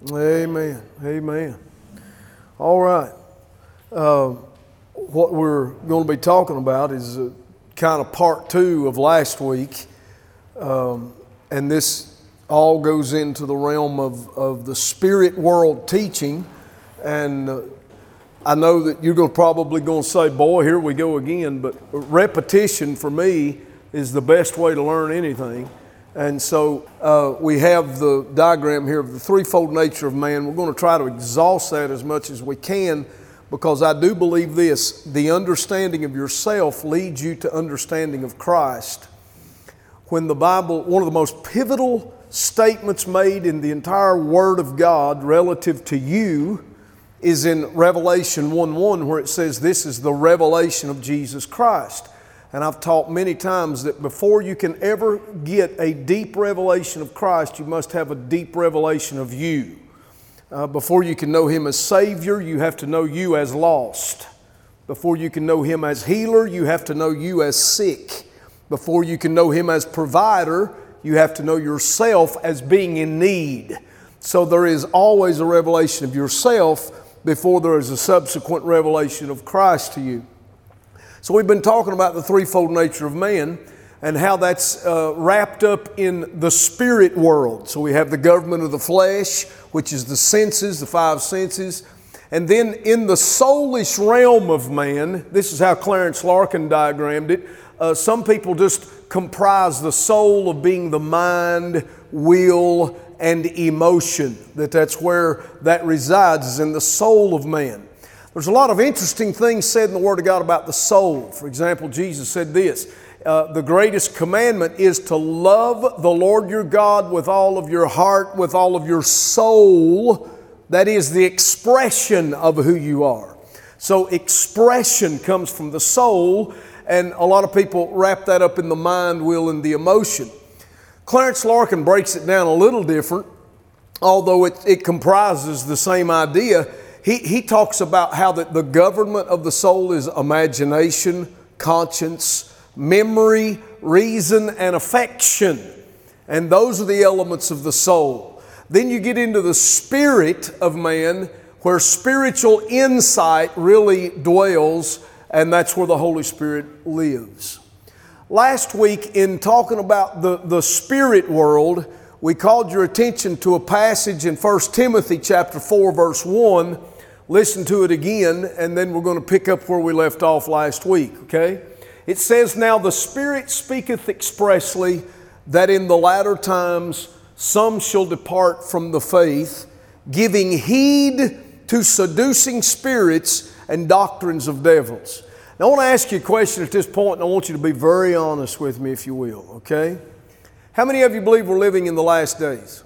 Amen. Amen. All right. What we're going to be talking about is kind of part two of last week. And this all goes into the realm of the spirit world teaching. And I know that you're probably going to say, boy, here we go again. But repetition for me is the best way to learn anything. And so we have the diagram here of the threefold nature of man. We're going to try to exhaust that as much as we can, because I do believe this: the understanding of yourself leads you to understanding of Christ. When the Bible, one of the most pivotal statements made in the entire Word of God relative to you is in Revelation 1:1, where it says, "This is the revelation of Jesus Christ." And I've taught many times that before you can ever get a deep revelation of Christ, you must have a deep revelation of you. Before you can know Him as Savior, you have to know you as lost. Before you can know Him as healer, you have to know you as sick. Before you can know Him as provider, you have to know yourself as being in need. So there is always a revelation of yourself before there is a subsequent revelation of Christ to you. So we've been talking about the threefold nature of man and how that's wrapped up in the spirit world. So we have the government of the flesh, which is the senses, the five senses. And then in the soulish realm of man, this is how Clarence Larkin diagrammed it. Some people just comprise the soul of being the mind, will, and emotion. That's where that resides, is in the soul of man. There's a lot of interesting things said in the Word of God about the soul. For example, Jesus said this: the greatest commandment is to love the Lord your God with all of your heart, with all of your soul. That is the expression of who you are. So expression comes from the soul, and a lot of people wrap that up in the mind, will, and the emotion. Clarence Larkin breaks it down a little different, although it comprises the same idea. He talks about how that the government of the soul is imagination, conscience, memory, reason, and affection. And those are the elements of the soul. Then you get into the spirit of man, where spiritual insight really dwells, and that's where the Holy Spirit lives. Last week, in talking about the spirit world, we called your attention to a passage in 1 Timothy chapter 4, verse 1. Listen to it again, and then we're going to pick up where we left off last week, okay? It says, "Now the Spirit speaketh expressly that in the latter times some shall depart from the faith, giving heed to seducing spirits and doctrines of devils." Now I want to ask you a question at this point, and I want you to be very honest with me, if you will, okay? How many of you believe we're living in the last days?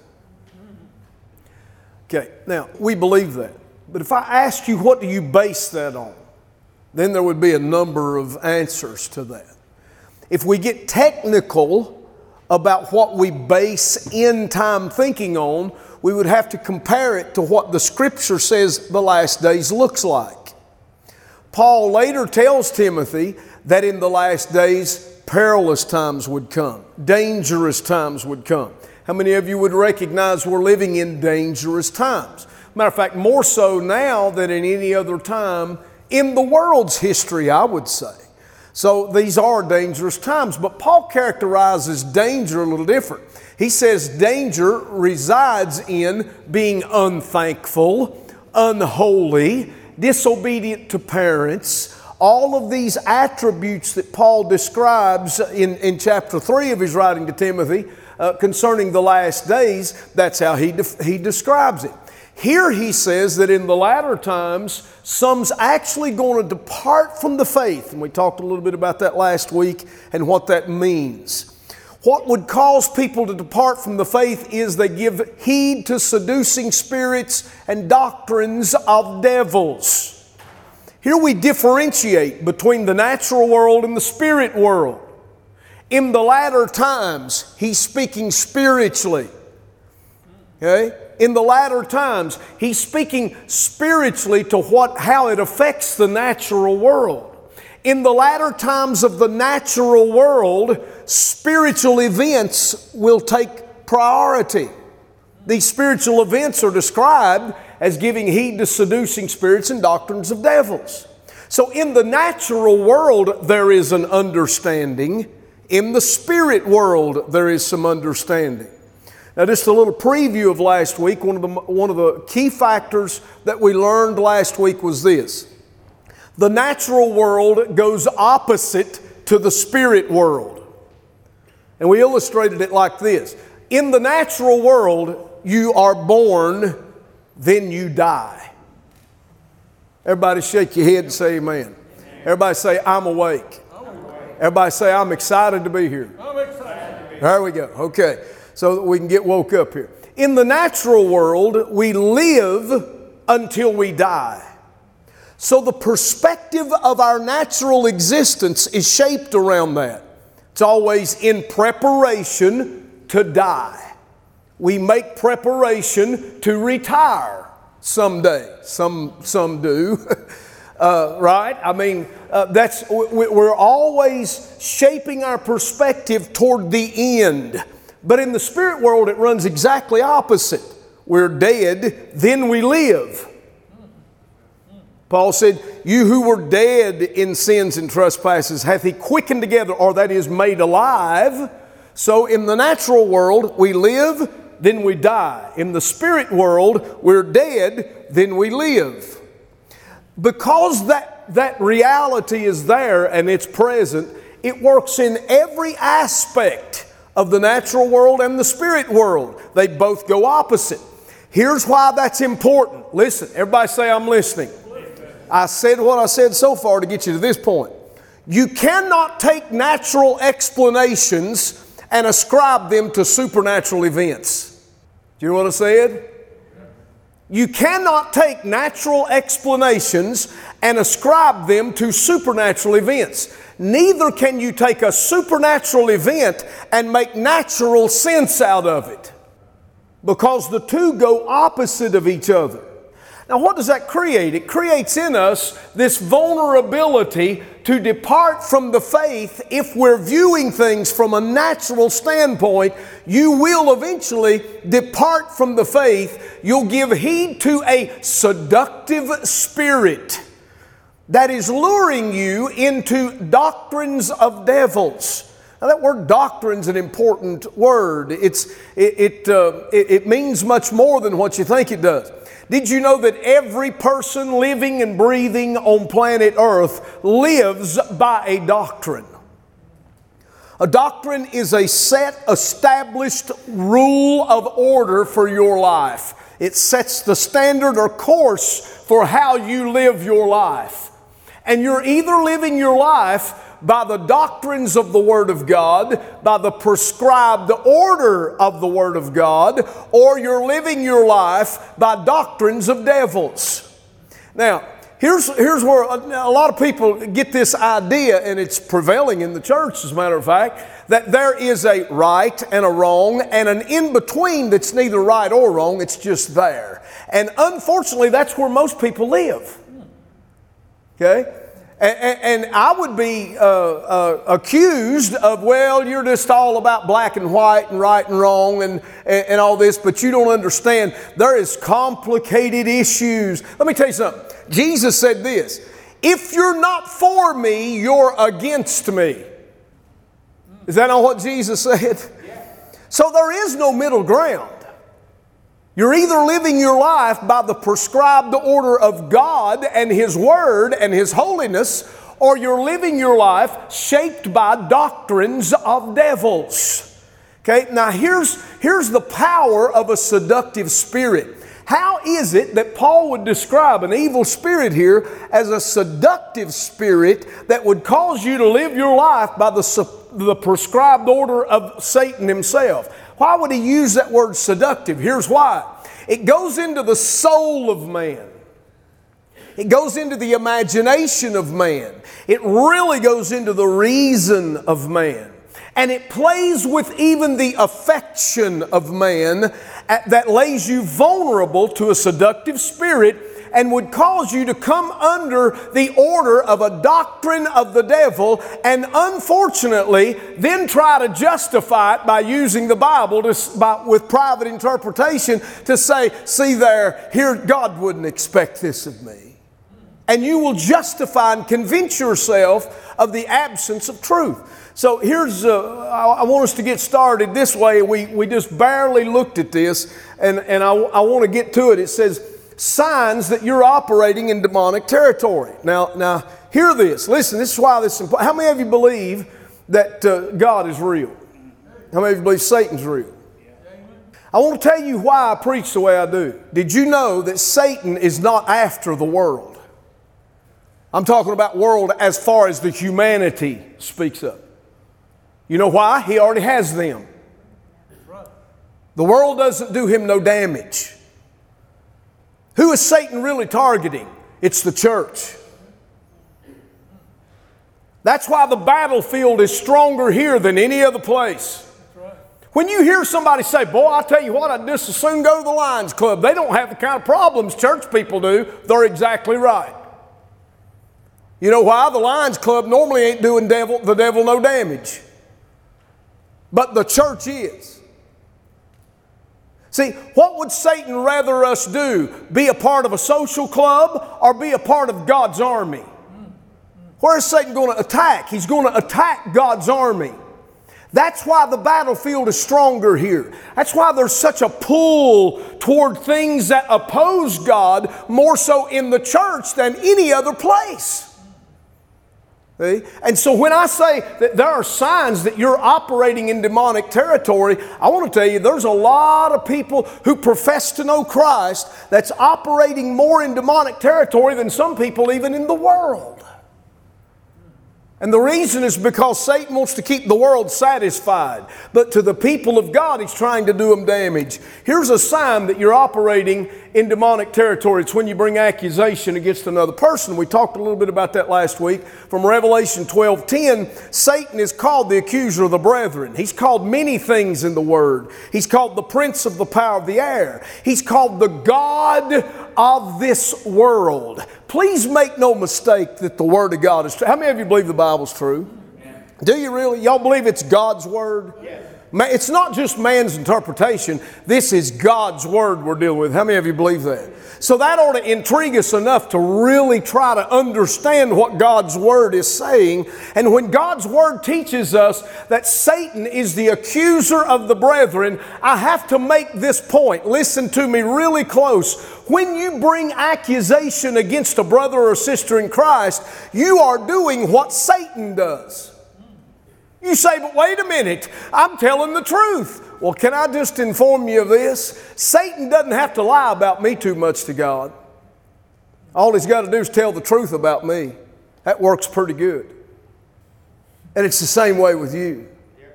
Okay, now we believe that. But if I ask you, what do you base that on? Then there would be a number of answers to that. If we get technical about what we base end-time thinking on, we would have to compare it to what the Scripture says the last days looks like. Paul later tells Timothy that in the last days, perilous times would come, dangerous times would come. How many of you would recognize we're living in dangerous times? Matter of fact, more so now than in any other time in the world's history, I would say. So these are dangerous times, but Paul characterizes danger a little different. He says danger resides in being unthankful, unholy, disobedient to parents. All of these attributes that Paul describes in chapter 3 of his writing to Timothy concerning the last days, that's how he describes it. Here he says that in the latter times, some's actually going to depart from the faith. And we talked a little bit about that last week and what that means. What would cause people to depart from the faith is they give heed to seducing spirits and doctrines of devils. Here we differentiate between the natural world and the spirit world. In the latter times, he's speaking spiritually. Okay? In the latter times, he's speaking spiritually to how it affects the natural world. In the latter times of the natural world, spiritual events will take priority. These spiritual events are described as giving heed to seducing spirits and doctrines of devils. So in the natural world, there is an understanding. In the spirit world, there is some understanding. Now, just a little preview of last week. One of the key factors that we learned last week was this. The natural world goes opposite to the spirit world. And we illustrated it like this. In the natural world, you are born, then you die. Everybody shake your head and say amen. Everybody say, I'm awake. Everybody say, I'm excited to be here. I'm excited to be here. There we go. Okay. So that we can get woke up here. In the natural world, we live until we die. So the perspective of our natural existence is shaped around that. It's always in preparation to die. We make preparation to retire someday. Some do, right? I mean, we're always shaping our perspective toward the end. But in the spirit world, it runs exactly opposite. We're dead, then we live. Paul said, you who were dead in sins and trespasses hath he quickened together, or that is made alive. So in the natural world, we live, then we die. In the spirit world, we're dead, then we live. Because that reality is there and it's present, it works in every aspect of the natural world and the spirit world. They both go opposite. Here's why that's important. Listen, everybody say, I'm listening. I said what I said so far to get you to this point. You cannot take natural explanations and ascribe them to supernatural events. Do you know what I said? You cannot take natural explanations and ascribe them to supernatural events. Neither can you take a supernatural event and make natural sense out of it, because the two go opposite of each other. Now, what does that create? It creates in us this vulnerability to depart from the faith. If we're viewing things from a natural standpoint, you will eventually depart from the faith. You'll give heed to a seductive spirit that is luring you into doctrines of devils. Now, that word doctrine is an important word. It means much more than what you think it does. Did you know that every person living and breathing on planet Earth lives by a doctrine? A doctrine is a set, established rule of order for your life. It sets the standard or course for how you live your life. And you're either living your life by the doctrines of the Word of God, by the prescribed order of the Word of God, or you're living your life by doctrines of devils. Now, here's where a lot of people get this idea, and it's prevailing in the church, as a matter of fact, that there is a right and a wrong and an in-between that's neither right or wrong, it's just there. And unfortunately, that's where most people live. Okay? And I would be accused of, well, you're just all about black and white and right and wrong and all this, but you don't understand. There is complicated issues. Let me tell you something. Jesus said this, if you're not for me, you're against me. Is that not what Jesus said? So there is no middle ground. You're either living your life by the prescribed order of God and His Word and His holiness, or you're living your life shaped by doctrines of devils. Okay, now here's the power of a seductive spirit. How is it that Paul would describe an evil spirit here as a seductive spirit that would cause you to live your life by the prescribed order of Satan himself? Why would he use that word seductive? Here's why. It goes into the soul of man. It goes into the imagination of man. It really goes into the reason of man. And it plays with even the affection of man that lays you vulnerable to a seductive spirit and would cause you to come under the order of a doctrine of the devil, and unfortunately then try to justify it by using the Bible with private interpretation to say, see there, here God wouldn't expect this of me. And you will justify and convince yourself of the absence of truth. So here's, I want us to get started this way. We just barely looked at this, and I want to get to it. It says, signs that you're operating in demonic territory. Now, hear this. Listen, this is why this is important. How many of you believe that God is real? How many of you believe Satan's real? I want to tell you why I preach the way I do. Did you know that Satan is not after the world? I'm talking about world as far as the humanity speaks of. You know why? He already has them. The world doesn't do him no damage. Who is Satan really targeting? It's the church. That's why the battlefield is stronger here than any other place. When you hear somebody say, boy, I'll tell you what, I'd just as soon go to the Lions Club. They don't have the kind of problems church people do. They're exactly right. You know why? The Lions Club normally ain't doing the devil no damage. But the church is. See, what would Satan rather us do? Be a part of a social club or be a part of God's army? Where is Satan going to attack? He's going to attack God's army. That's why the battlefield is stronger here. That's why there's such a pull toward things that oppose God more so in the church than any other place. See? And so when I say that there are signs that you're operating in demonic territory, I want to tell you there's a lot of people who profess to know Christ that's operating more in demonic territory than some people even in the world. And the reason is because Satan wants to keep the world satisfied. But to the people of God, he's trying to do them damage. Here's a sign that you're operating in demonic territory. It's when you bring accusation against another person. We talked a little bit about that last week. From Revelation 12:10, Satan is called the accuser of the brethren. He's called many things in the Word. He's called the prince of the power of the air. He's called the God of this world. Please make no mistake that the Word of God is true. How many of you believe the Bible's true? Yeah. Do you really? Y'all believe it's God's Word? Yes. It's not just man's interpretation. This is God's Word we're dealing with. How many of you believe that? So that ought to intrigue us enough to really try to understand what God's Word is saying. And when God's Word teaches us that Satan is the accuser of the brethren, I have to make this point. Listen to me really close. When you bring accusation against a brother or sister in Christ, you are doing what Satan does. You say, but wait a minute, I'm telling the truth. Well, can I just inform you of this? Satan doesn't have to lie about me too much to God. All he's got to do is tell the truth about me. That works pretty good. And it's the same way with you.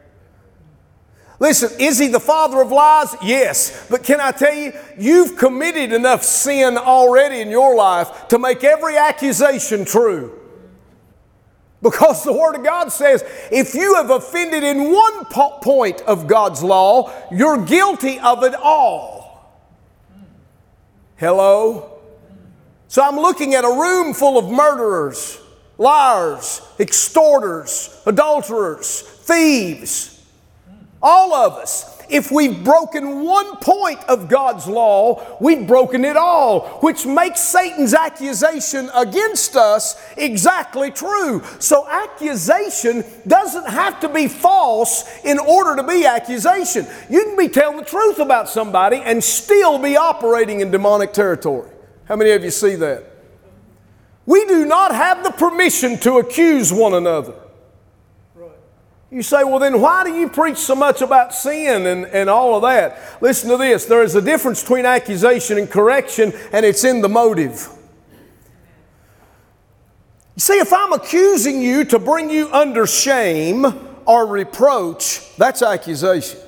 Listen, is he the father of lies? Yes. But can I tell you, you've committed enough sin already in your life to make every accusation true. Because the Word of God says, if you have offended in one point of God's law, you're guilty of it all. Hello? So I'm looking at a room full of murderers, liars, extorters, adulterers, thieves. All of us. If we've broken one point of God's law, we've broken it all, which makes Satan's accusation against us exactly true. So accusation doesn't have to be false in order to be accusation. You can be telling the truth about somebody and still be operating in demonic territory. How many of you see that? We do not have the permission to accuse one another. You say, well, then why do you preach so much about sin and all of that? Listen to this. There is a difference between accusation and correction, and it's in the motive. You see, if I'm accusing you to bring you under shame or reproach, that's accusation.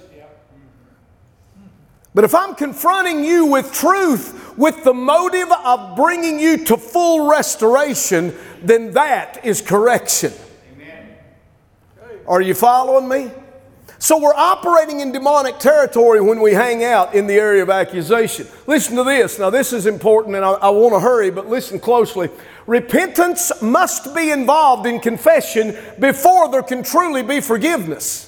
But if I'm confronting you with truth with the motive of bringing you to full restoration, then that is correction. Are you following me? So we're operating in demonic territory when we hang out in the area of accusation. Listen to this. Now this is important, and I want to hurry, but listen closely. Repentance must be involved in confession before there can truly be forgiveness.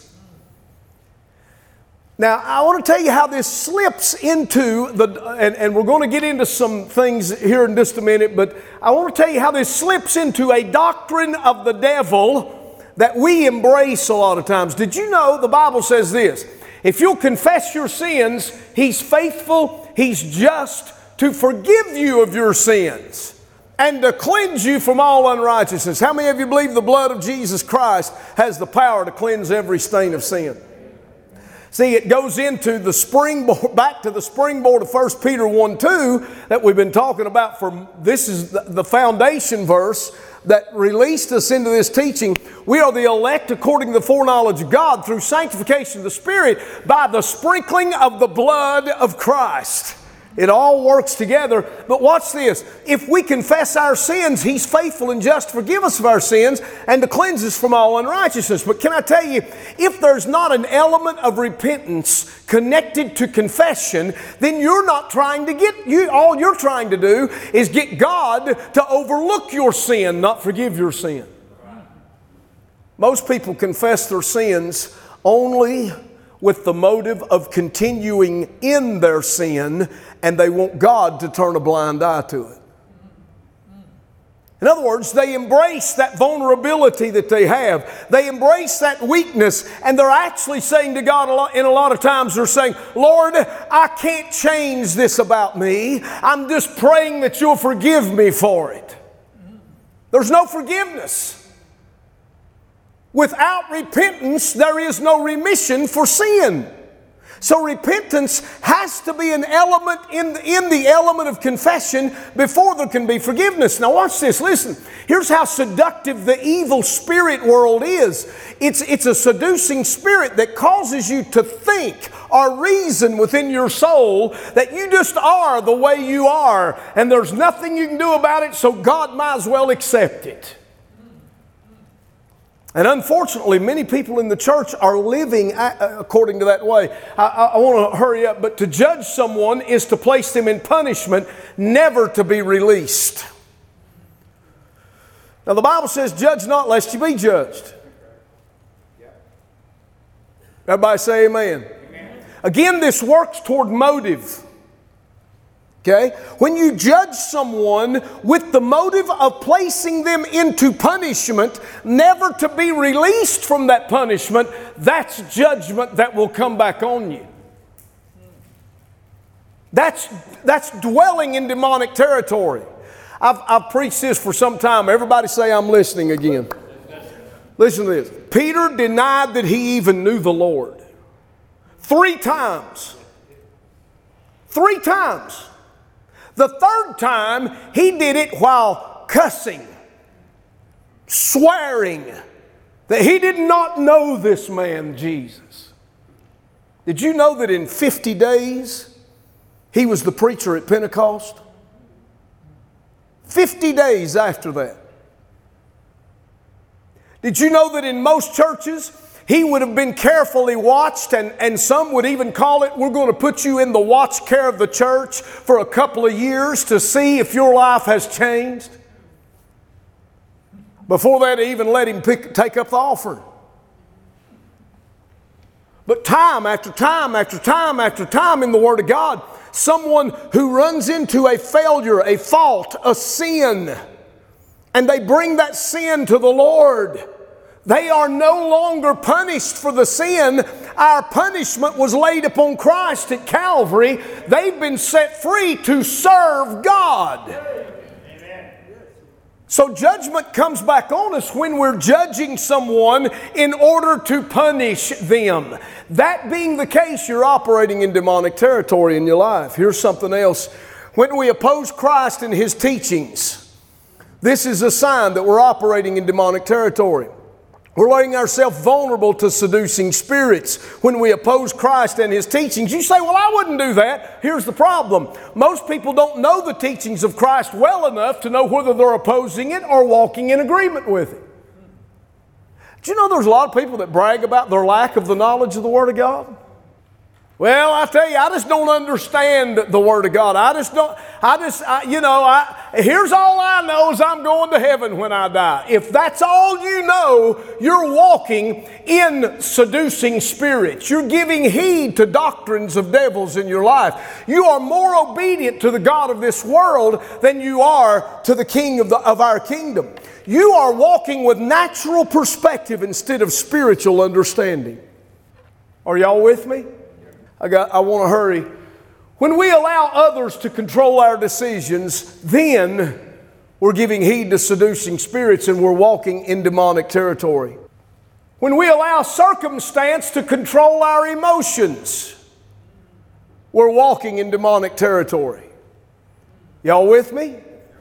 Now, I want to tell you how this slips into and we're going to get into some things here in just a minute, but I want to tell you how this slips into a doctrine of the devil that we embrace a lot of times. Did you know the Bible says this? If you'll confess your sins, He's faithful, He's just to forgive you of your sins and to cleanse you from all unrighteousness. How many of you believe the blood of Jesus Christ has the power to cleanse every stain of sin? See, it goes into the springboard, back to the springboard of 1 Peter 1:2 that we've been talking about. This is the foundation verse that released us into this teaching. We are the elect according to the foreknowledge of God through sanctification of the Spirit by the sprinkling of the blood of Christ. It all works together. But watch this. If we confess our sins, He's faithful and just to forgive us of our sins and to cleanse us from all unrighteousness. But can I tell you, if there's not an element of repentance connected to confession, then you're not trying to all you're trying to do is get God to overlook your sin, not forgive your sin. Most people confess their sins only with the motive of continuing in their sin, and they want God to turn a blind eye to it. In other words, they embrace that vulnerability that they have. They embrace that weakness, and they're actually saying to God a lot of times, they're saying, Lord, I can't change this about me. I'm just praying that You'll forgive me for it. There's no forgiveness. Without repentance, there is no remission for sin. So repentance has to be an element in the element of confession before there can be forgiveness. Now watch this, listen. Here's how seductive the evil spirit world is. It's a seducing spirit that causes you to think or reason within your soul that you just are the way you are and there's nothing you can do about it, so God might as well accept it. And unfortunately, many people in the church are living according to that way. I want to hurry up, but to judge someone is to place them in punishment, never to be released. Now the Bible says, judge not lest you be judged. Everybody say amen. Amen. Again, this works toward motive. Okay? When you judge someone with the motive of placing them into punishment, never to be released from that punishment, that's judgment that will come back on you. That's dwelling in demonic territory. I've preached this for some time. Everybody say I'm listening again. Listen to this. Peter denied that he even knew the Lord. 3 times. 3 times. The 3rd time, he did it while cussing, swearing that he did not know this man, Jesus. Did you know that in 50 days, he was the preacher at Pentecost? 50 days after that. Did you know that in most churches, he would have been carefully watched, and some would even call it, we're going to put you in the watch care of the church for a couple of years to see if your life has changed. Before that, even let him take up the offering. But time after time after time after time in the Word of God, someone who runs into a failure, a fault, a sin, and they bring that sin to the Lord, they are no longer punished for the sin. Our punishment was laid upon Christ at Calvary. They've been set free to serve God. Amen. So judgment comes back on us when we're judging someone in order to punish them. That being the case, you're operating in demonic territory in your life. Here's something else. When we oppose Christ and His teachings, this is a sign that we're operating in demonic territory. We're letting ourselves vulnerable to seducing spirits when we oppose Christ and His teachings. You say, well, I wouldn't do that. Here's the problem. Most people don't know the teachings of Christ well enough to know whether they're opposing it or walking in agreement with it. Do you know there's a lot of people that brag about their lack of the knowledge of the Word of God? Well, I tell you, I just don't understand the Word of God. Here's all I know is I'm going to heaven when I die. If that's all you know, you're walking in seducing spirits. You're giving heed to doctrines of devils in your life. You are more obedient to the God of this world than you are to the King of our kingdom. You are walking with natural perspective instead of spiritual understanding. Are y'all with me? I want to hurry. When we allow others to control our decisions, then we're giving heed to seducing spirits and we're walking in demonic territory. When we allow circumstance to control our emotions, we're walking in demonic territory. Y'all with me?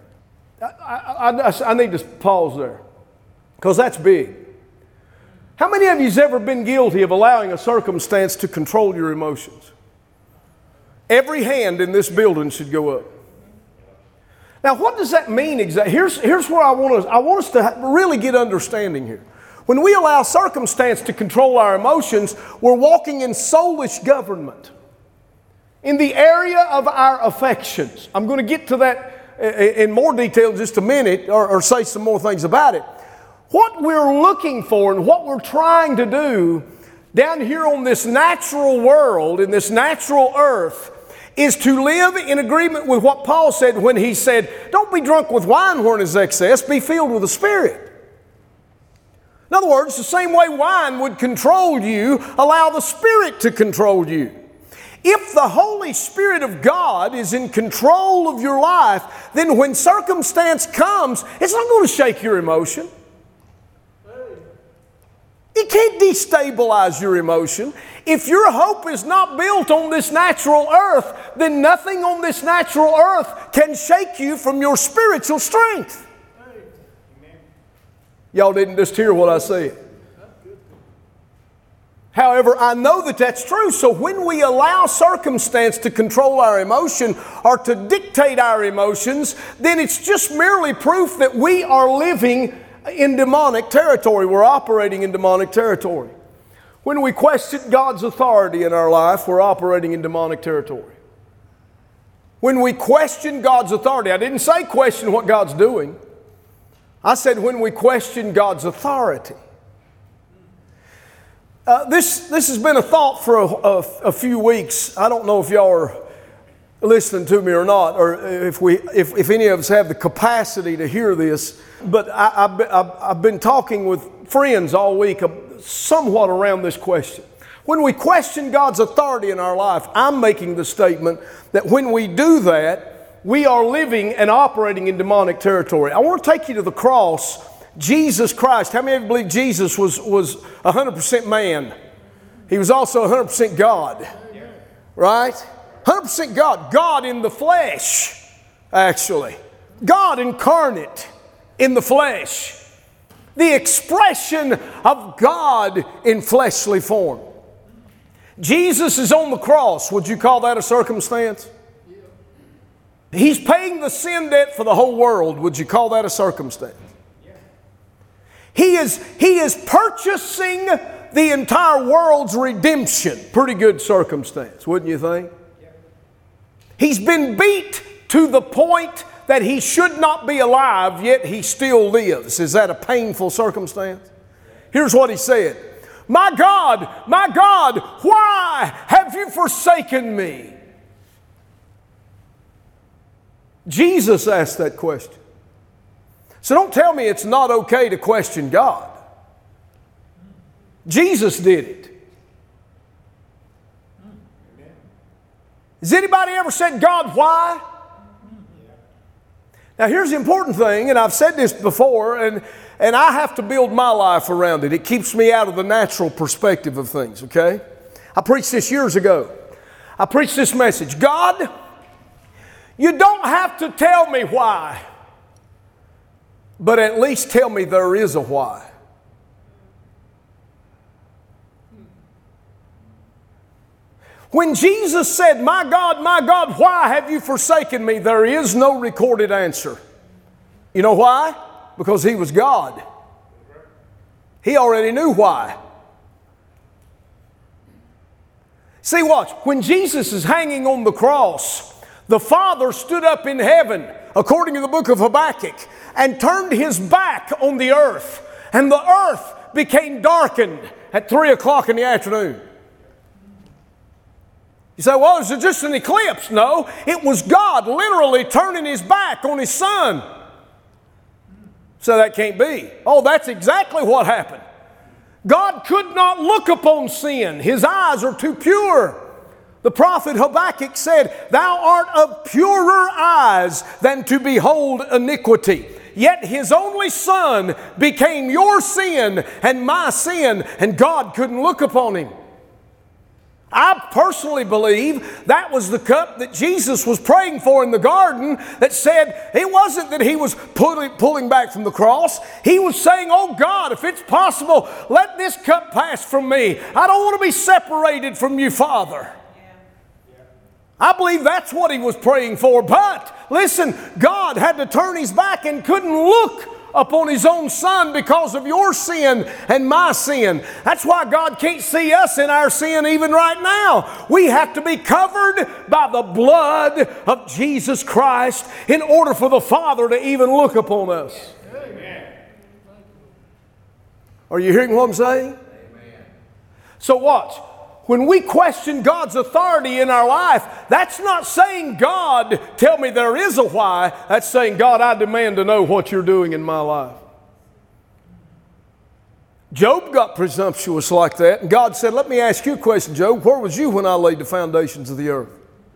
I need to pause there because that's big. How many of you have ever been guilty of allowing a circumstance to control your emotions? Every hand in this building should go up. Now, what does that mean exactly? Here's where I want us to really get understanding here. When we allow circumstance to control our emotions, we're walking in soulish government. In the area of our affections. I'm going to get to that in more detail in just a minute or say some more things about it. What we're looking for and what we're trying to do down here on this natural world, in this natural earth, is to live in agreement with what Paul said when he said, don't be drunk with wine wherein is excess, be filled with the Spirit. In other words, the same way wine would control you, allow the Spirit to control you. If the Holy Spirit of God is in control of your life, then when circumstance comes, it's not going to shake your emotion. It can't destabilize your emotion. If your hope is not built on this natural earth, then nothing on this natural earth can shake you from your spiritual strength. Y'all didn't just hear what I said. However, I know that that's true. So when we allow circumstance to control our emotion or to dictate our emotions, then it's just merely proof that we are living in demonic territory. We're operating in demonic territory. When we question God's authority in our life, we're operating in demonic territory. When we question God's authority, I didn't say question what God's doing. I said when we question God's authority. This has been a thought for a few weeks. I don't know if y'all are listening to me or not, or if any of us have the capacity to hear this. But I've been talking with friends all week somewhat around this question. When we question God's authority in our life, I'm making the statement that when we do that, we are living and operating in demonic territory. I want to take you to the cross. Jesus Christ. How many of you believe Jesus was 100% man? He was also 100% God. Right? 100% God. God in the flesh, actually. God incarnate in the flesh. The expression of God in fleshly form. Jesus is on the cross. Would you call that a circumstance? He's paying the sin debt for the whole world. Would you call that a circumstance? He is purchasing the entire world's redemption. Pretty good circumstance, wouldn't you think? He's been beat to the point that he should not be alive, yet he still lives. Is that a painful circumstance? Here's what he said. My God, why have you forsaken me? Jesus asked that question. So don't tell me it's not okay to question God. Jesus did it. Has anybody ever said, God, why? Now here's the important thing, and I've said this before, and I have to build my life around it. It keeps me out of the natural perspective of things, okay? I preached this years ago. I preached this message. God, you don't have to tell me why, but at least tell me there is a why. When Jesus said, my God, why have you forsaken me? There is no recorded answer. You know why? Because he was God. He already knew why. See, watch. When Jesus is hanging on the cross, the Father stood up in heaven, according to the book of Habakkuk, and turned His back on the earth. And the earth became darkened at 3 o'clock in the afternoon. You say, well, is it just an eclipse? No, it was God literally turning His back on His Son. So that can't be. Oh, that's exactly what happened. God could not look upon sin. His eyes are too pure. The prophet Habakkuk said, "Thou art of purer eyes than to behold iniquity." Yet His only Son became your sin and my sin, and God couldn't look upon Him. I personally believe that was the cup that Jesus was praying for in the garden, that said, it wasn't that He was pulling back from the cross. He was saying, oh God, if it's possible, let this cup pass from me. I don't want to be separated from You, Father. I believe that's what He was praying for. But listen, God had to turn His back and couldn't look upon His own Son because of your sin and my sin. That's why God can't see us in our sin even right now. We have to be covered by the blood of Jesus Christ in order for the Father to even look upon us. Amen. Are you hearing what I'm saying? Amen. So watch. When we question God's authority in our life, that's not saying, God, tell me there is a why. That's saying, God, I demand to know what You're doing in my life. Job got presumptuous like that, and God said, let me ask you a question, Job. Where was you when I laid the foundations of the earth?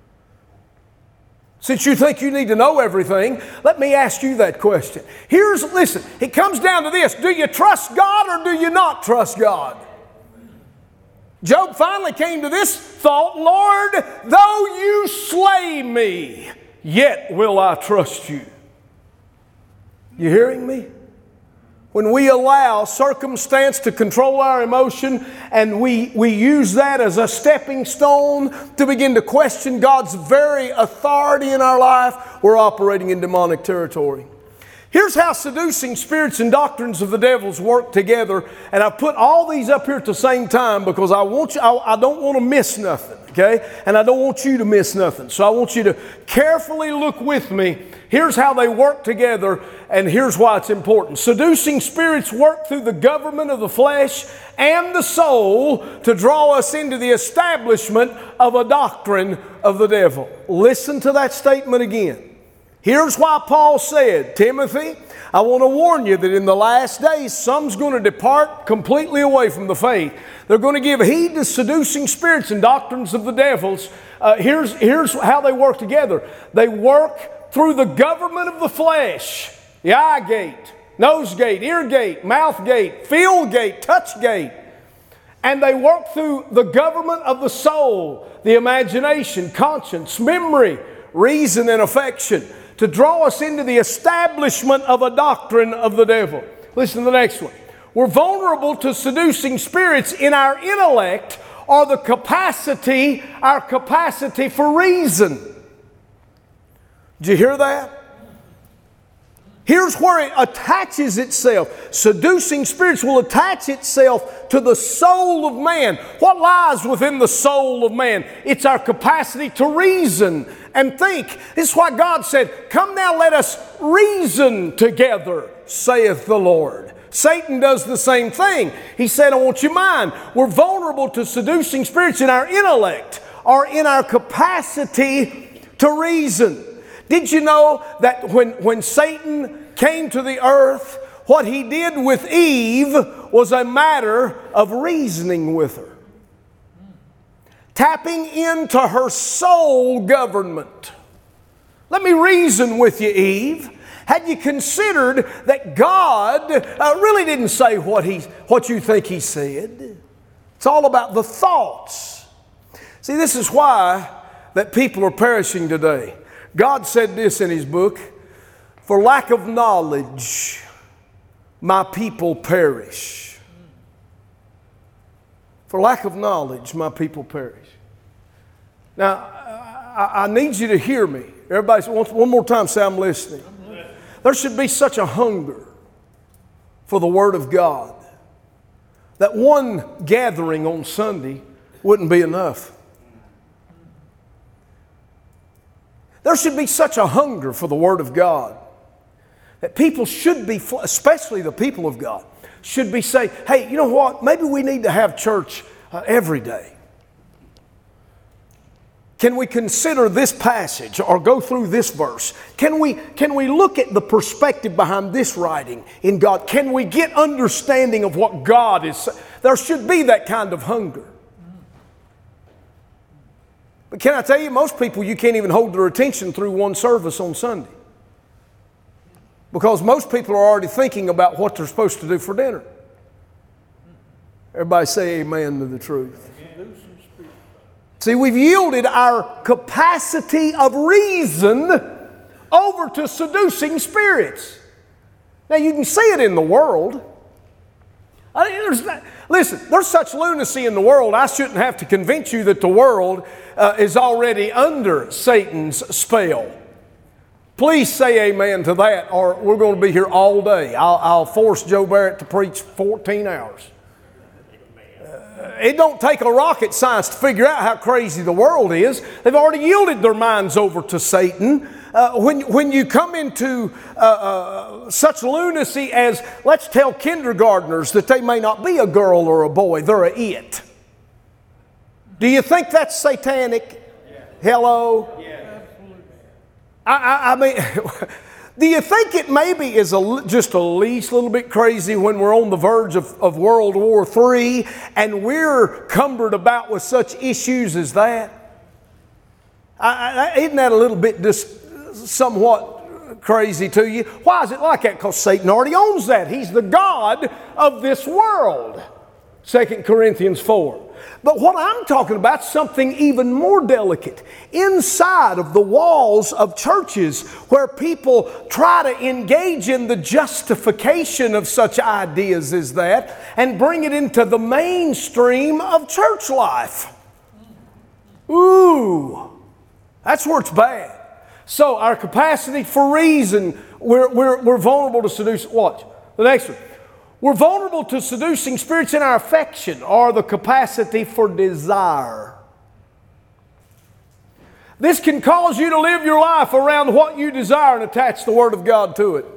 Since you think you need to know everything, let me ask you that question. Listen, it comes down to this. Do you trust God or do you not trust God? Job finally came to this thought, Lord, though You slay me, yet will I trust You. You hearing me? When we allow circumstance to control our emotion and we use that as a stepping stone to begin to question God's very authority in our life, we're operating in demonic territory. Here's how seducing spirits and doctrines of the devils work together. And I've put all these up here at the same time because I don't want to miss nothing, okay? And I don't want you to miss nothing. So I want you to carefully look with me. Here's how they work together, and here's why it's important. Seducing spirits work through the government of the flesh and the soul to draw us into the establishment of a doctrine of the devil. Listen to that statement again. Here's why Paul said, Timothy, I want to warn you that in the last days, some's going to depart completely away from the faith. They're going to give heed to seducing spirits and doctrines of the devils. Here's how they work together. They work through the government of the flesh, the eye gate, nose gate, ear gate, mouth gate, feel gate, touch gate. And they work through the government of the soul, the imagination, conscience, memory, reason, and affection, to draw us into the establishment of a doctrine of the devil. Listen to the next one. We're vulnerable to seducing spirits in our intellect or our capacity for reason. Did you hear that? Here's where it attaches itself. Seducing spirits will attach itself to the soul of man. What lies within the soul of man? It's our capacity to reason and think. This is why God said, come now, let us reason together, saith the Lord. Satan does the same thing. He said, I want your mind. We're vulnerable to seducing spirits in our intellect or in our capacity to reason. Did you know that when Satan came to the earth, what he did with Eve was a matter of reasoning with her? Tapping into her soul government. Let me reason with you, Eve. Had you considered that God really didn't say what you think He said? It's all about the thoughts. See, this is why that people are perishing today. God said this in His book, for lack of knowledge, my people perish. For lack of knowledge, my people perish. Now, I need you to hear me. Everybody, one more time, say, I'm listening. There should be such a hunger for the Word of God that one gathering on Sunday wouldn't be enough. There should be such a hunger for the Word of God that people should be, especially the people of God, should be saying, hey, you know what? Maybe we need to have church every day. Can we consider this passage or go through this verse? Can we look at the perspective behind this writing in God? Can we get understanding of what God is saying? There should be that kind of hunger. But can I tell you, most people, you can't even hold their attention through one service on Sunday. Because most people are already thinking about what they're supposed to do for dinner. Everybody say amen to the truth. See, we've yielded our capacity of reason over to seducing spirits. Now, you can see it in the world. Listen, there's such lunacy in the world, I shouldn't have to convince you that the world is already under Satan's spell. Please say amen to that, or we're going to be here all day. I'll force Joe Barrett to preach 14 hours. It don't take a rocket science to figure out how crazy the world is. They've already yielded their minds over to Satan. When you come into such lunacy as, let's tell kindergartners that they may not be a girl or a boy, they're a it. Do you think that's satanic? Yeah. Hello? Yeah. I mean, do you think it maybe is just a least little bit crazy when we're on the verge of World War III and we're cumbered about with such issues as that? Isn't that a little bit somewhat crazy to you? Why is it like that? Because Satan already owns that. He's the God of this world. 2 Corinthians 4. But what I'm talking about is something even more delicate. Inside of the walls of churches where people try to engage in the justification of such ideas as that and bring it into the mainstream of church life. Ooh, that's where it's bad. So our capacity for reason, we're vulnerable to seduce. Watch, the next one. We're vulnerable to seducing spirits in our affection or the capacity for desire. This can cause you to live your life around what you desire and attach the Word of God to it.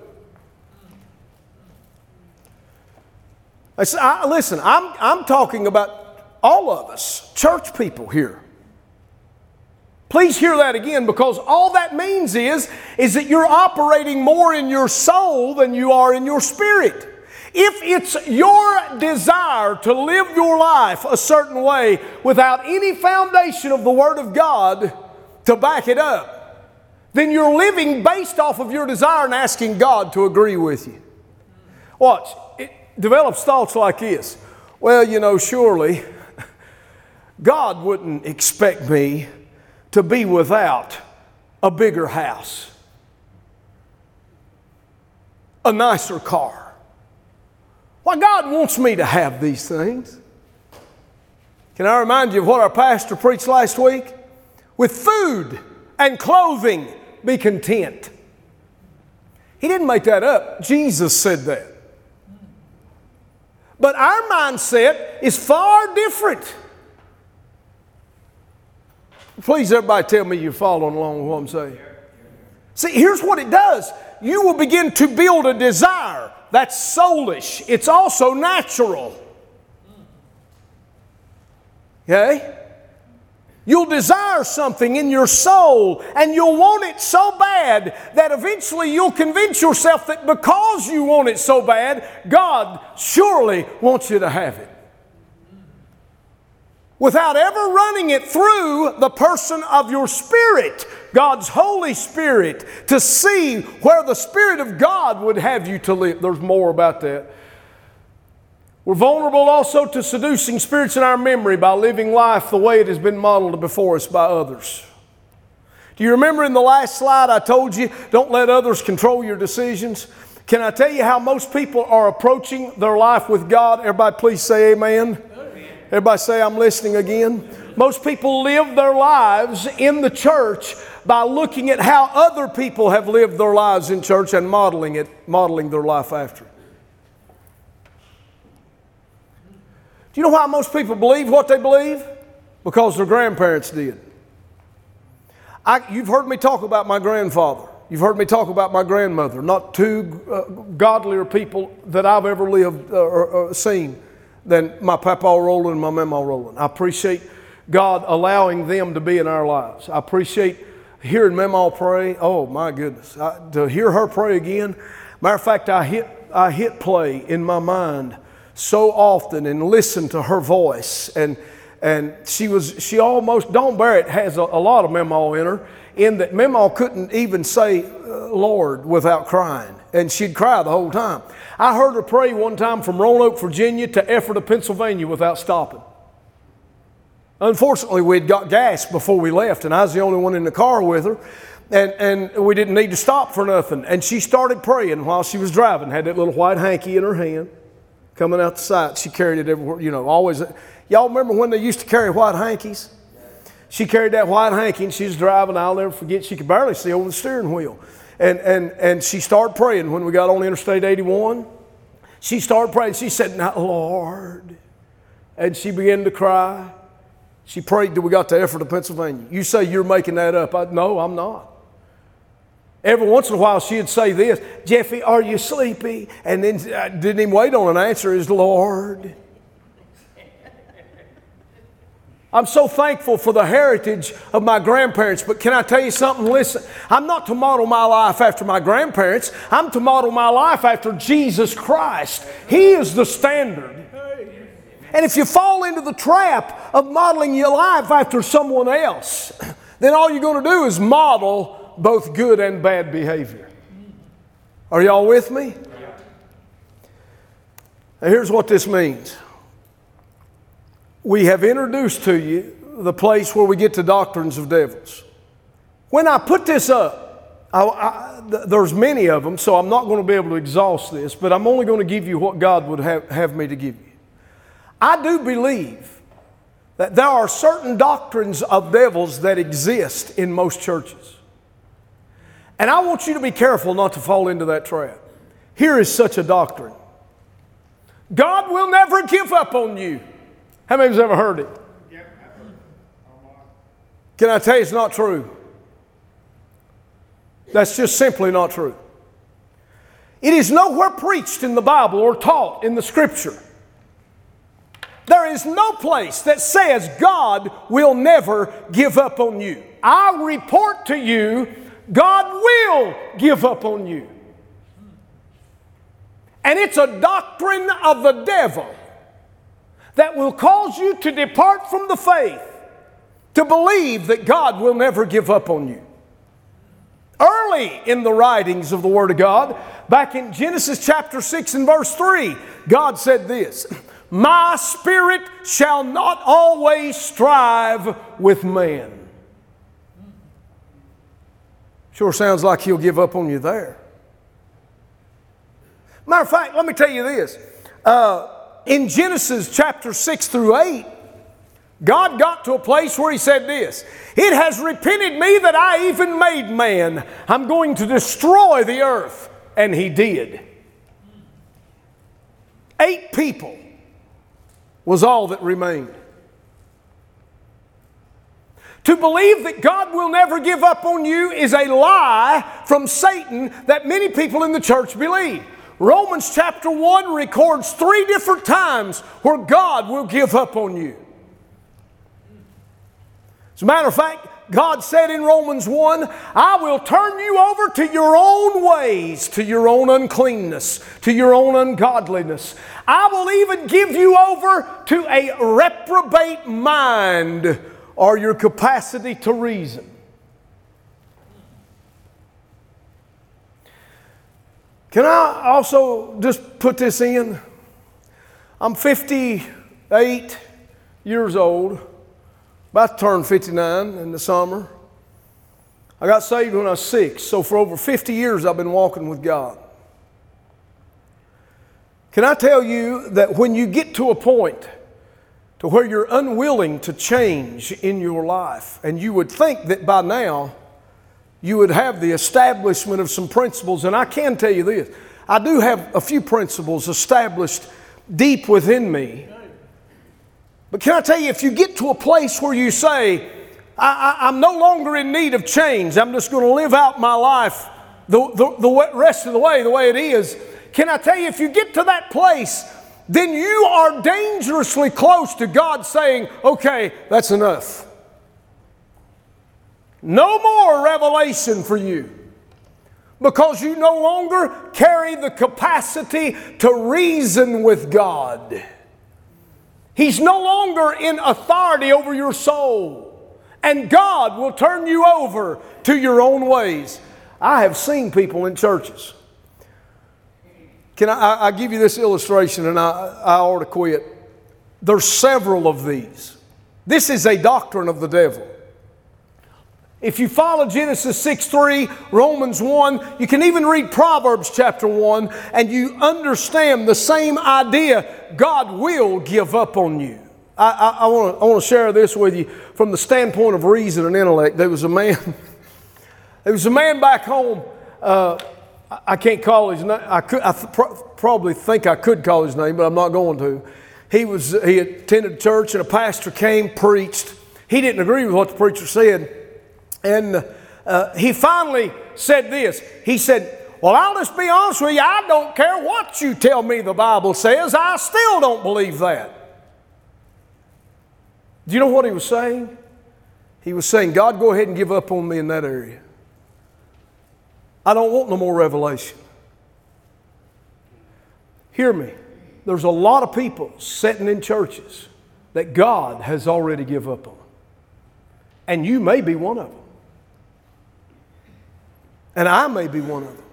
Listen, I'm talking about all of us, church people here. Please hear that again, because all that means is that you're operating more in your soul than you are in your spirit. If it's your desire to live your life a certain way without any foundation of the Word of God to back it up, then you're living based off of your desire and asking God to agree with you. Watch, it develops thoughts like this. Well, you know, surely God wouldn't expect me to be without a bigger house, a nicer car. Why, God wants me to have these things. Can I remind you of what our pastor preached last week? With food and clothing, be content. He didn't make that up. Jesus said that. But our mindset is far different. Please, everybody tell me you're following along with what I'm saying. See, here's what it does. You will begin to build a desire. That's soulish. It's also natural. Okay? You'll desire something in your soul and you'll want it so bad that eventually you'll convince yourself that because you want it so bad, God surely wants you to have it. Without ever running it through the person of your spirit, God's Holy Spirit, to see where the Spirit of God would have you to live. There's more about that. We're vulnerable also to seducing spirits in our memory by living life the way it has been modeled before us by others. Do you remember in the last slide I told you, don't let others control your decisions? Can I tell you how most people are approaching their life with God? Everybody please say amen. Everybody say, I'm listening again. Most people live their lives in the church by looking at how other people have lived their lives in church and modeling their life after it. Do you know why most people believe what they believe? Because their grandparents did. You've heard me talk about my grandfather. You've heard me talk about my grandmother. Not two godlier people that I've ever lived or seen than my Papa Roland and my Mama Roland. I appreciate God allowing them to be in our lives. I appreciate hearing Mama pray. Oh my goodness. To hear her pray again. Matter of fact, I hit play in my mind so often and listen to her voice. And she almost, Dawn Barrett has a lot of Mama in her, in that Mama couldn't even say Lord without crying. And she'd cry the whole time. I heard her pray one time from Roanoke, Virginia to Ephrata, Pennsylvania without stopping. Unfortunately, we'd got gas before we left, and I was the only one in the car with her. And we didn't need to stop for nothing. And she started praying while she was driving, had that little white hanky in her hand, coming out the side. She carried it everywhere, always. Y'all remember when they used to carry white hankies? She carried that white hanky and she was driving. I'll never forget, she could barely see over the steering wheel. And she started praying when we got on Interstate 81. She started praying. She said, "Now, Lord." And she began to cry. She prayed till we got to Ephrata, Pennsylvania. You say you're making that up. No, I'm not. Every once in a while she'd say this, "Jeffy, are you sleepy?" And then I didn't even wait on an answer. Is Lord. I'm so thankful for the heritage of my grandparents, but can I tell you something? Listen, I'm not to model my life after my grandparents. I'm to model my life after Jesus Christ. He is the standard. And if you fall into the trap of modeling your life after someone else, then all you're going to do is model both good and bad behavior. Are y'all with me? Now here's what this means. We have introduced to you the place where we get to doctrines of devils. When I put this up, there's many of them, so I'm not going to be able to exhaust this, but I'm only going to give you what God would have me to give you. I do believe that there are certain doctrines of devils that exist in most churches. And I want you to be careful not to fall into that trap. Here is such a doctrine. God will never give up on you. How many of you have ever heard it? Can I tell you it's not true? That's just simply not true. It is nowhere preached in the Bible or taught in the Scripture. There is no place that says God will never give up on you. I report to you, God will give up on you. And it's a doctrine of the devil that will cause you to depart from the faith, to believe that God will never give up on you. Early in the writings of the Word of God, back in Genesis chapter 6 and verse 3, God said this, "My spirit shall not always strive with man." Sure sounds like He'll give up on you there. Matter of fact, let me tell you this. In Genesis chapter 6 through 8, God got to a place where He said this, "It has repented me that I even made man. I'm going to destroy the earth." And He did. 8 people was all that remained. To believe that God will never give up on you is a lie from Satan that many people in the church believe. Romans chapter 1 records 3 different times where God will give up on you. As a matter of fact, God said in Romans 1, "I will turn you over to your own ways, to your own uncleanness, to your own ungodliness. I will even give you over to a reprobate mind," or your capacity to reason. Can I also just put this in? I'm 58 years old, about to turn 59 in the summer. I got saved when I was 6, so for over 50 years I've been walking with God. Can I tell you that when you get to a point to where you're unwilling to change in your life, and you would think that by now you would have the establishment of some principles, and I can tell you this, I do have a few principles established deep within me, But can I tell you, if you get to a place where you say, I'm no longer in need of change, I'm just going to live out my life the rest of the way it is, can I tell you, if you get to that place, then you are dangerously close to God saying, okay, that's enough. No more revelation for you. Because you no longer carry the capacity to reason with God. He's no longer in authority over your soul. And God will turn you over to your own ways. I have seen people in churches. Can I give you this illustration, and I ought to quit. There's several of these. This is a doctrine of the devil. If you follow Genesis 6:3, Romans 1, you can even read Proverbs chapter 1, and you understand the same idea. God will give up on you. I want to share this with you from the standpoint of reason and intellect. There was a man back home. I can't call his name. I probably think I could call his name, but I'm not going to. He attended church, and a pastor came, preached. He didn't agree with what the preacher said. And he finally said this. He said, well, I'll just be honest with you. I don't care what you tell me the Bible says. I still don't believe that. Do you know what he was saying? He was saying, God, go ahead and give up on me in that area. I don't want no more revelation. Hear me. There's a lot of people sitting in churches that God has already given up on. And you may be one of them. And I may be one of them.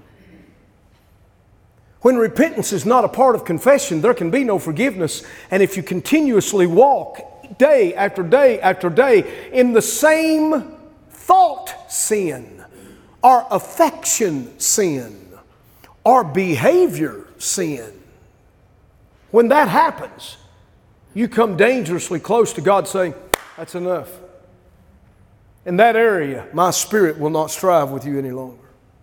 When repentance is not a part of confession, there can be no forgiveness. And if you continuously walk day after day after day in the same thought sin, or affection sin, or behavior sin, when that happens, you come dangerously close to God saying, that's enough. In that area, my spirit will not strive with you any longer.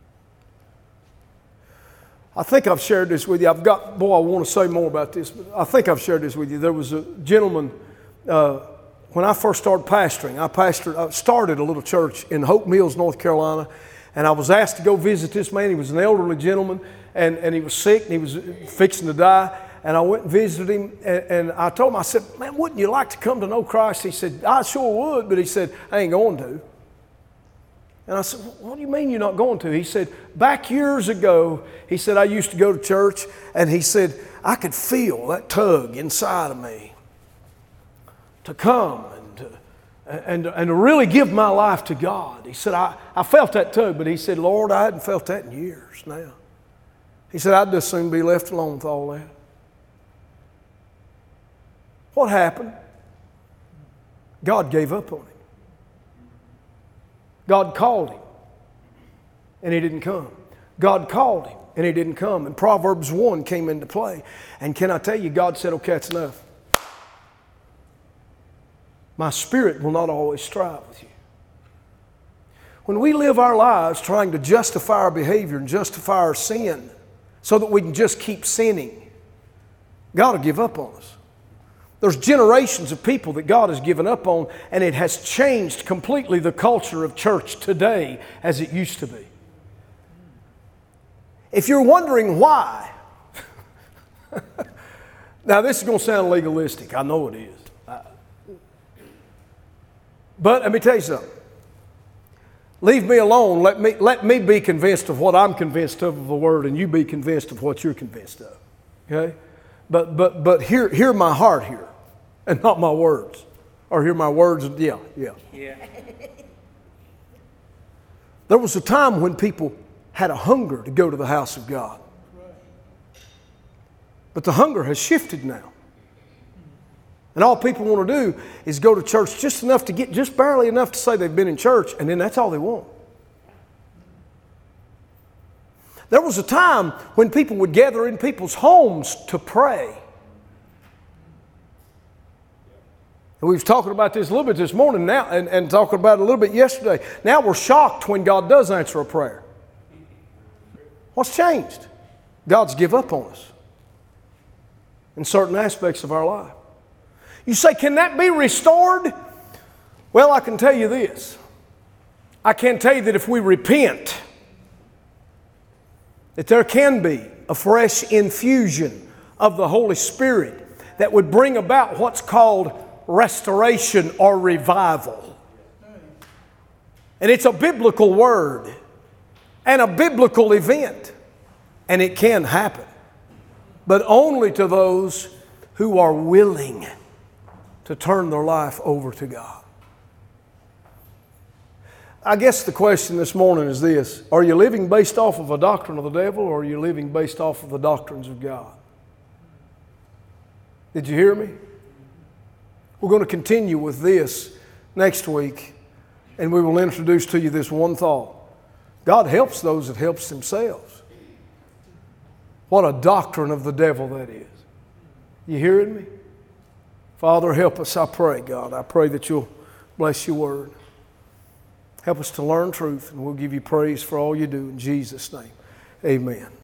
I think I've shared this with you. I want to say more about this, but I think I've shared this with you. There was a gentleman, when I first started pastoring, I started a little church in Hope Mills, North Carolina, and I was asked to go visit this man. He was an elderly gentleman, and he was sick, and he was fixing to die. And I went and visited him, and I told him, I said, man, wouldn't you like to come to know Christ? He said, I sure would, but he said, I ain't going to. And I said, what do you mean you're not going to? He said, back years ago, he said, I used to go to church, and he said, I could feel that tug inside of me to come and to really give my life to God. He said, I felt that tug, but he said, Lord, I hadn't felt that in years now. He said, I'd just soon be left alone with all that. What happened? God gave up on him. God called him, and he didn't come. God called him, and he didn't come. And Proverbs 1 came into play. And can I tell you, God said, okay, that's enough. My spirit will not always strive with you. When we live our lives trying to justify our behavior and justify our sin so that we can just keep sinning, God will give up on us. There's generations of people that God has given up on, and it has changed completely the culture of church today as it used to be. If you're wondering why, now this is going to sound legalistic. I know it is. But let me tell you something. Leave me alone. Let me be convinced of what I'm convinced of the Word, and you be convinced of what you're convinced of. Okay? But hear my heart here, and not my words. Or hear my words, and yeah. There was a time when people had a hunger to go to the house of God. But the hunger has shifted now. And all people want to do is go to church just enough to get, just barely enough to say they've been in church, and then that's all they want. There was a time when people would gather in people's homes to pray. And we was talking about this a little bit this morning now, and talking about it a little bit yesterday. Now we're shocked when God does answer a prayer. What's changed? God's give up on us in certain aspects of our life. You say, can that be restored? Well, I can tell you this. I can tell you that if we repent, that there can be a fresh infusion of the Holy Spirit that would bring about what's called restoration or revival. And it's a biblical word and a biblical event. And it can happen. But only to those who are willing to turn their life over to God. I guess the question this morning is this: are you living based off of a doctrine of the devil, or are you living based off of the doctrines of God? Did you hear me? We're going to continue with this next week, and we will introduce to you this one thought. God helps those that helps themselves. What a doctrine of the devil that is. You hearing me? Father, help us, I pray, God. I pray that you'll bless your word. Help us to learn truth, and we'll give you praise for all you do. In Jesus' name, amen.